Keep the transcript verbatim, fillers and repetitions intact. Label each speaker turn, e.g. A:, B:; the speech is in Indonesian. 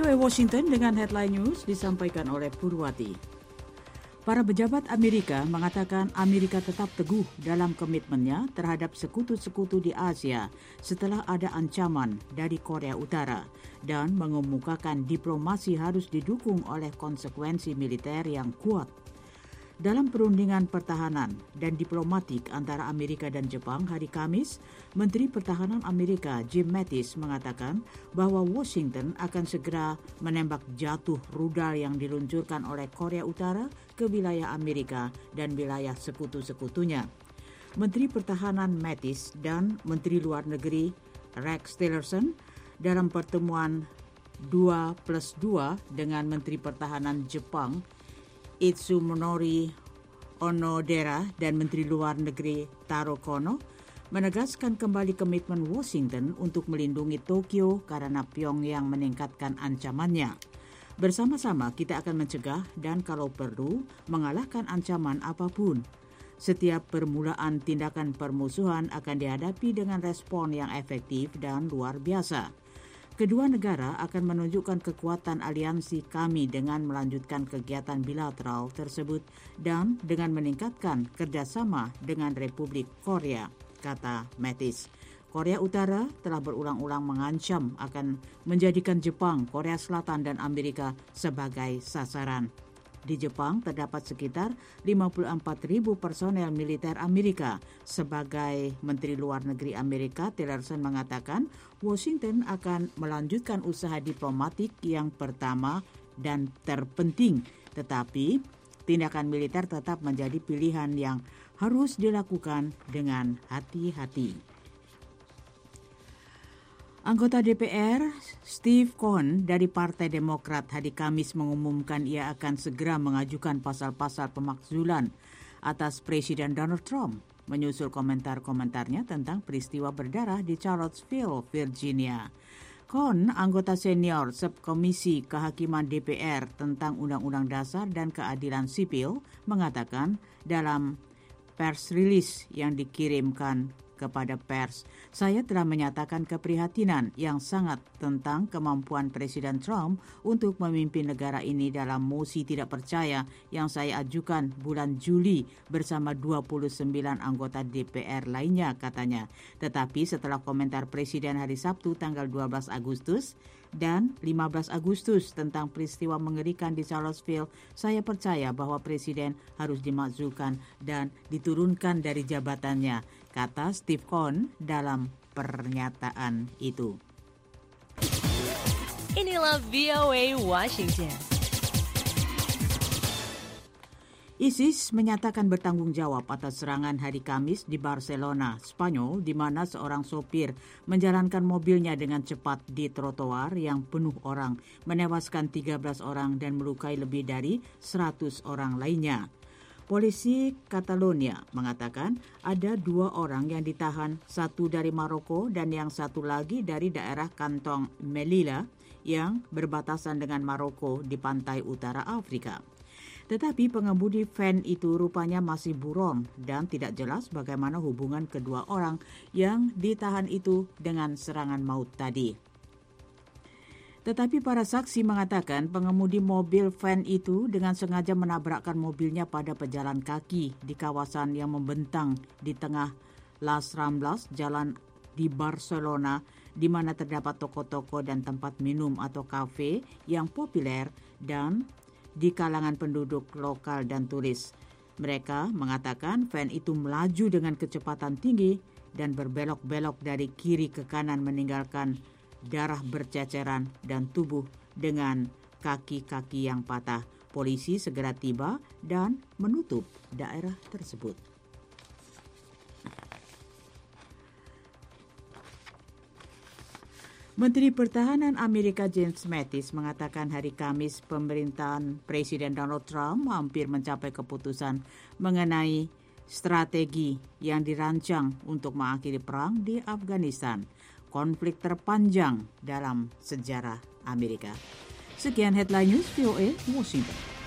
A: V O A Washington dengan headline news disampaikan oleh Purwati. Para pejabat Amerika mengatakan Amerika tetap teguh dalam komitmennya terhadap sekutu-sekutu di Asia setelah ada ancaman dari Korea Utara dan mengemukakan diplomasi harus didukung oleh konsekuensi militer yang kuat. Dalam perundingan pertahanan dan diplomatik antara Amerika dan Jepang hari Kamis, Menteri Pertahanan Amerika Jim Mattis mengatakan bahwa Washington akan segera menembak jatuh rudal yang diluncurkan oleh Korea Utara ke wilayah Amerika dan wilayah sekutu-sekutunya. Menteri Pertahanan Mattis dan Menteri Luar Negeri Rex Tillerson dalam pertemuan dua plus dua dengan Menteri Pertahanan Jepang Itsunori Onodera dan Menteri Luar Negeri Taro Kono menegaskan kembali komitmen Washington untuk melindungi Tokyo karena Pyongyang meningkatkan ancamannya. Bersama-sama kita akan mencegah dan kalau perlu mengalahkan ancaman apapun. Setiap permulaan tindakan permusuhan akan dihadapi dengan respon yang efektif dan luar biasa. Kedua negara akan menunjukkan kekuatan aliansi kami dengan melanjutkan kegiatan bilateral tersebut dan dengan meningkatkan kerjasama dengan Republik Korea, kata Mattis. Korea Utara telah berulang-ulang mengancam akan menjadikan Jepang, Korea Selatan, dan Amerika sebagai sasaran. Di Jepang terdapat sekitar lima puluh empat ribu personel militer Amerika. Sebagai Menteri Luar Negeri Amerika, Tillerson mengatakan Washington akan melanjutkan usaha diplomatik yang pertama dan terpenting. Tetapi tindakan militer tetap menjadi pilihan yang harus dilakukan dengan hati-hati. Anggota D P R Steve Cohen dari Partai Demokrat hari Kamis mengumumkan ia akan segera mengajukan pasal-pasal pemakzulan atas Presiden Donald Trump, menyusul komentar-komentarnya tentang peristiwa berdarah di Charlottesville, Virginia. Cohen, anggota senior Subkomisi Kehakiman D P R tentang Undang-Undang Dasar dan Keadilan Sipil, mengatakan dalam press release yang dikirimkan kepada pers, saya telah menyatakan keprihatinan yang sangat tentang kemampuan Presiden Trump untuk memimpin negara ini dalam mosi tidak percaya yang saya ajukan bulan Juli bersama dua puluh sembilan anggota D P R lainnya, katanya. Tetapi setelah komentar Presiden hari Sabtu tanggal dua belas Agustus dan lima belas Agustus tentang peristiwa mengerikan di Charlottesville, saya percaya bahwa Presiden harus dimakzulkan dan diturunkan dari jabatannya, kata Steve Cohen dalam pernyataan itu.
B: Inilah V O A Washington.
A: ISIS menyatakan bertanggung jawab atas serangan hari Kamis di Barcelona, Spanyol, di mana seorang sopir menjalankan mobilnya dengan cepat di trotoar yang penuh orang, menewaskan tiga belas orang dan melukai lebih dari seratus orang lainnya. Polisi Catalonia mengatakan ada dua orang yang ditahan, satu dari Maroko dan yang satu lagi dari daerah kantong Melilla yang berbatasan dengan Maroko di pantai utara Afrika. Tetapi pengemudi van itu rupanya masih buron dan tidak jelas bagaimana hubungan kedua orang yang ditahan itu dengan serangan maut tadi. Tetapi para saksi mengatakan pengemudi mobil van itu dengan sengaja menabrakkan mobilnya pada pejalan kaki di kawasan yang membentang di tengah Las Ramblas, jalan di Barcelona, di mana terdapat toko-toko dan tempat minum atau kafe yang populer dan di kalangan penduduk lokal dan turis. Mereka mengatakan van itu melaju dengan kecepatan tinggi dan berbelok-belok dari kiri ke kanan meninggalkan darah berceceran dan tubuh dengan kaki-kaki yang patah. Polisi segera tiba dan menutup daerah tersebut. Menteri Pertahanan Amerika James Mattis mengatakan hari Kamis pemerintahan Presiden Donald Trump hampir mencapai keputusan mengenai strategi yang dirancang untuk mengakhiri perang di Afghanistan, konflik terpanjang dalam sejarah Amerika. Sekian headline news V O A Washington.